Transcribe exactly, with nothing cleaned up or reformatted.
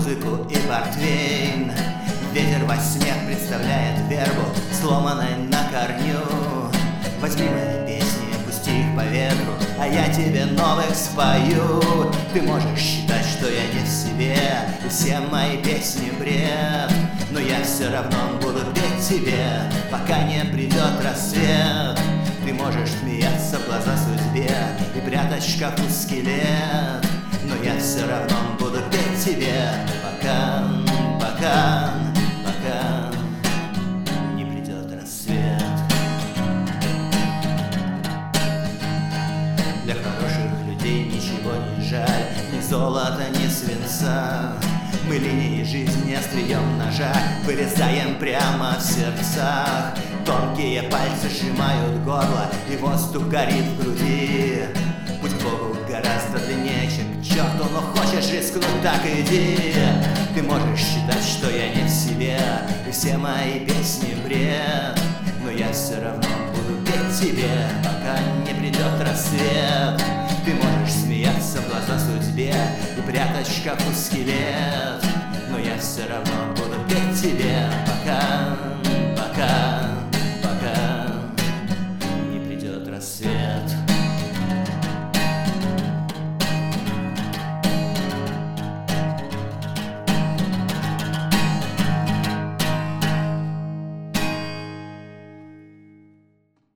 музыку и портвейн. Ветер во сне представляет вербу, сломанной на корню. Возьми мои песни, пусти их по ветру, а я тебе новых спою. Ты можешь считать, что я не в себе, и все мои песни бред, но я все равно буду петь тебе, пока не придет рассвет. Ты можешь смеяться в глаза судьбе и прятать в шкафу скелет, но я все равно буду петь тебе, пока, пока, пока не придет рассвет. Для хороших людей ничего не жаль, ни золота, ни свинца. Мы линии жизни острием ножа вырезаем прямо в сердцах. Тонкие пальцы сжимают горло, и воздух горит в груди. Путь к Богу гораздо длиннее, чем к черту, но хочешь рискнуть, так иди. Ты можешь считать, что я не в себе, и все мои песни бред, но я все равно буду петь тебе, пока не придет рассвет. Ты можешь смеяться в глаза судьбе и прятать в шкафу скелет, но я все равно буду петь тебе, пока